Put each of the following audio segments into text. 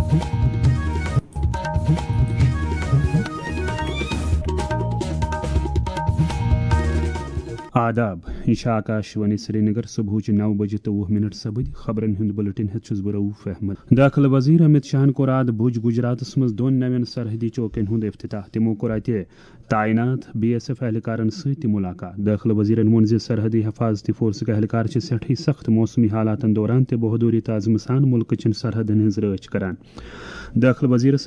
آداب یہ آکاشوانی سری نگر صبح 9 بجے 20 سپد خبرن ہند بلٹن ہتس بہ رؤف احمد داخلہ وزیر امت شاہن کور آز بھوج گجرات مز 2 نوین سرحدی چوکن ہند افتتاح تمو کور اتہ تعینات BSF اہلکارن ست ملاقات داخلہ وزیرن وون ز سرحدی حفاظتی فورسک اہلکار سٹھی سخت موسمی حالاتن دوران تہ بہادری تعظم سان ملک چن سرحدن ہز رچ کران داخلہ وزیرس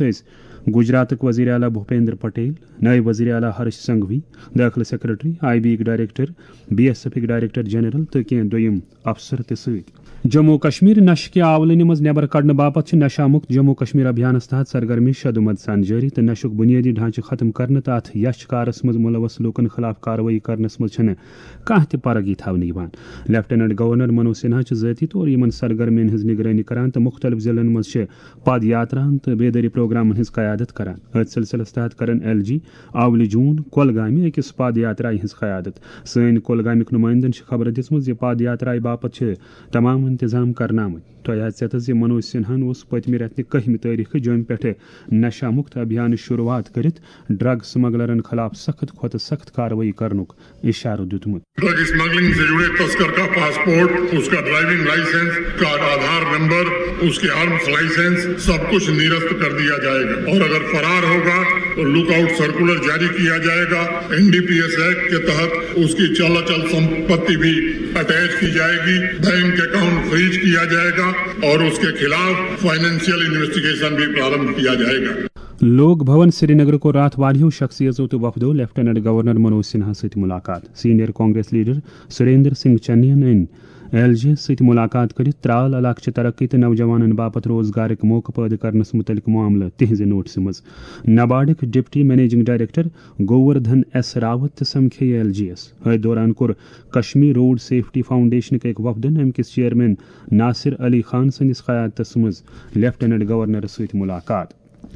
گجراتک وزیر اعلیٰ بھوپیندر پٹیل نائب وزیر اعلیٰ ہرش سنگھوی داخلہ secretary IB director BSF director general تو کینٛہہ دویم افسر تہ ست جموں کشمیر نشہ کہ آولنی مز نیبر کڑنے باپت نشہ مکت جموں کشمیر ابھیانس تحت سرگرمی شدمت سان جاری تو نشک بنیادی ڈھانچہ ختم کرنے تو ات یش کارس مز ملوث لوکن خلاف کاروائی کرنس مز کانٛہہ تہ پرگی تھونہ لیفٹیننٹ گورنر منوج سنہا ذاتی طور یمن سرگرمین ہز نگرانی کران تو مختلف ضلعن مز پد یاتران تو بیداری پروگرامن ہز قیادت کران ات سلسلس تحت کرن LG آولی جون کولگامہ اکس پد یاترائی ہز قیادت سن کولگامک نمائندن خبر دژمژ یہ پد یاترائی باپت تمام انتظام کرنا تہ حیثیت منوج سنہن پتمہ رتنہ 1 تاریخ جوم پہ نشہ مکت ابھیان شروعات کرت ڈرگ سمگلرن خلاف سخت کھت سخت کاروائی کرنک اشارہ دیتمت ڈرگ اسمگلنگ سے جڑے تسکر کا پاسپورٹ اس کا ڈرائیونگ لائسنس کا آدھار نمبر اس کے آرمز لائسنس سب کچھ نیرست کر دیا جائے گا اور اگر فرار ہوگا تو لک آؤٹ سرکولر جاری کیا جائے گا NDPS ایکٹ کے تحت اس کی چل سمپتی بھی اٹیچ کی جائے گی بینک اکاؤنٹ فریز کیا جائے گا اور اس کے خلاف فائنینشیل انویسٹیگیشن بھی پرارمبھ کیا جائے گا لوک بھون سری نگر کو رات واریو شخصیتوں تو وفدو لیفٹیننٹ گورنر منوج سنہا ست ملاقات سینئر کانگریس لیڈر سریندر سنگھ چنین LG ست ملاقات کرت ترال علاقہ ترقی تو نوجوانن باپت روزگارک موقع پید کرنس متعلق معاملہ تہذ نوٹس مز نبارڈک deputy managing director Govardhan S Rawat سمکھے LG ات دوران کور کشمیر روڈ سیفٹی فاؤنڈیشنک ایک وفدن امکس چیئرمین ناصر علی خان سندس قیادتس مز لیفٹیننٹ گورنر ست ملاقات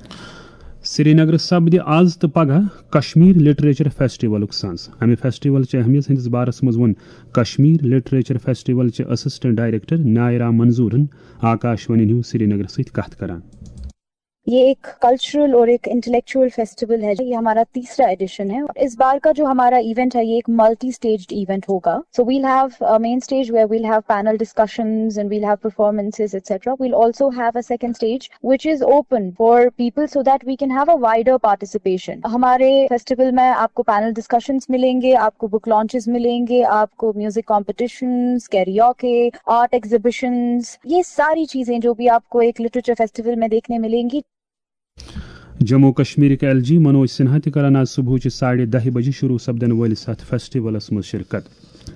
سری نگر سپد آز تو پگہ کشمیر لٹریچر فیسٹول سنز امہ فیسٹول چہ اہمیت ہندس بارس مز ون کشمیر لٹریچر فیسٹول چہ اسسٹنٹ ڈائریکٹر نائرہ منظورن آکاشوانی نیوز سری نگر ست کت کران یہ ایک کلچرل اور ایک انٹلیکچوئل فیسٹیول ہے. یہ ہمارا 3را ایڈیشن ہے. اس بار کا جو ہمارا ایونٹ ہے یہ ایک ملٹی اسٹیجڈ ایونٹ ہوگا. So we'll have main stage where we'll have panel discussions and we'll have performances etcetera. We'll also have a second stage which is open for people so that we can have a wider participation. ہمارے festival میں آپ کو panel discussions ملیں گے, آپ کو بک launches ملیں گے, آپ کو music competitions, karaoke, art exhibitions, یہ ساری چیزیں جو بھی آپ کو ایک لٹریچر فیسٹیول میں دیکھنے ملیں گی. جموں کشمیر کے LG منوج سنہا تہ کران آج صبح 10:30 بجے شروع سپدن ولس ات فیسٹیولس مز شرکت.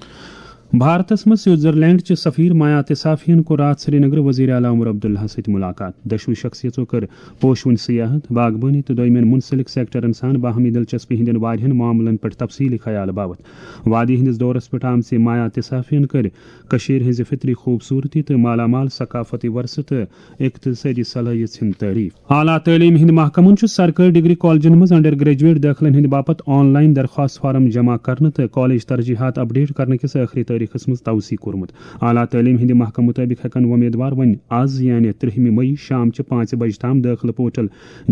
بھارتس مز سوئٹزرلینڈ چہ سفیر مایا تصافین کو رات سری نگر وزیر اعلیٰ عمر عبداللہ ست ملاقات. دشوی شخصیتوں کر پوشون سیاحت, باغبانی تو دویمین منسلک سیکٹرن سان باہمی دلچسپی ہندین واریہن معاملن پر تفصیلی خیال باوت. وادی ہندس دورس پہ آمژ مایا تصافین کر کشیر ہز فطری خوبصورتی تو مالا مال ثقافتی ورثہ تو اقتصادی صلاحیت ہند تعریف. اعلیٰ تعلیم ہند محکمن سرکاری ڈگری کالجن مز انڈر گریجویٹ داخلن ہند باپت آن لائن درخواست فارم جمع کرنے تو کالج ترجیحات اپڈیٹ کرنے کس آخری تاریخس مز توسیع کورمت. اعلیٰ تعلیم ہند محکمہ مطابق ہیکن امیدوار ون آز یعنی 30 مئی شام 5 بجے تام داخلہ پورٹل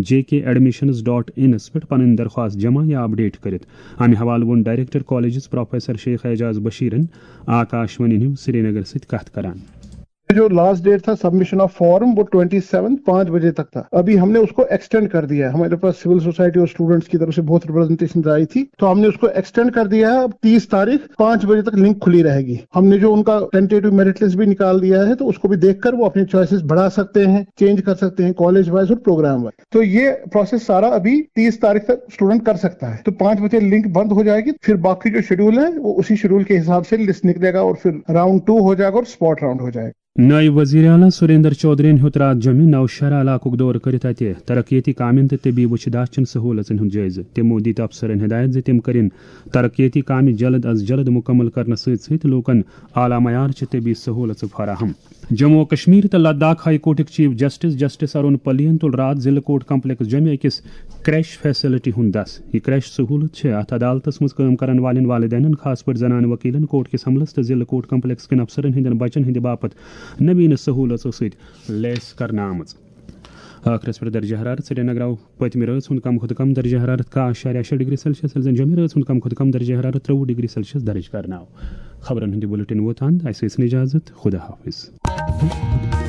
JKadmissions.in پہ پن درخواست جمع یا اپڈیٹ کرت. امہ حوالہ one director colleges professor Sheikh Ejaz بشیرن آکاشوانی نیوز سری نگر ست کت کران. جو لاسٹ ڈیٹ تھا سبمیشن آف فارم وہ 27 5 بجے تک تھا. ابھی ہم نے اس کو ایکسٹینڈ کر دیا ہے. ہمارے پاس سول سوسائٹی اور اسٹوڈنٹس کی طرف سے بہت ریپرزنٹیشن آئی تھی تو ہم نے اس کو ایکسٹینڈ کر دیا ہے. اب 30 تاریخ 5 بجے تک لنک کھلی رہے گی. ہم نے جو ان کا ٹینٹیٹو میرٹ لسٹ بھی نکال دیا ہے تو اس کو بھی دیکھ کر وہ اپنی چوائسیز بڑھا سکتے ہیں, چینج کر سکتے ہیں کالج وائز اور پروگرام وائز. تو یہ پروسیس سارا ابھی 30 تاریخ تک اسٹوڈنٹ کر سکتا ہے. تو 5 بجے لنک بند ہو جائے گی. پھر باقی جو شیڈول ہے وہ اسی شیڈول کے حساب سے لسٹ نکلے گا اور پھر راؤنڈ 2 ہو جائے گا اور اسپاٹ راؤنڈ ہو جائے گا. نائب وزیر اعلیٰ سریندر چودھری ہت رات جمع نوشہرہ علاقہ دور کرت اتہ ترقیتی کامین تو طبی وچداشت چن سہولتن ہند جائزہ. تمو دت افسرن ہدایت زِ تم کرن ترقیتی کامہ جلد از جلد مکمل کرنے ست لوکن اعلیٰ معیار چہ طبی سہولت فراہم. جموں کشمیر تو لداخ ہائی کورٹک چیف جسٹس ارون پلین تل رات ضلع کورٹ کمپلیکس جمع اکس کریش فیسلٹی ہند دس. یہ کریش سہولت ات عدالتس مز کام کرن والن والدین خاص پہ زنان وکیلن کورٹ کس عملس تو ضلع کورٹ کمپلیکس کن افسرن ہندین بچن ہند باپت نوین سہولتوں ست لیس کرنا آمت. آخرس پر درجہ حرارت سری نگر آو پتمہ رات ہند کم کھت کم درجہ حرارت 10.6 ڈگری سیلسیس یل زن جمع رات ہند کم کھت کم درجہ حرارت 30 ڈگری سیلسیس درج کرنا. خبرن ہند بلٹن ووت اند اس اجازت. خدا حافظ.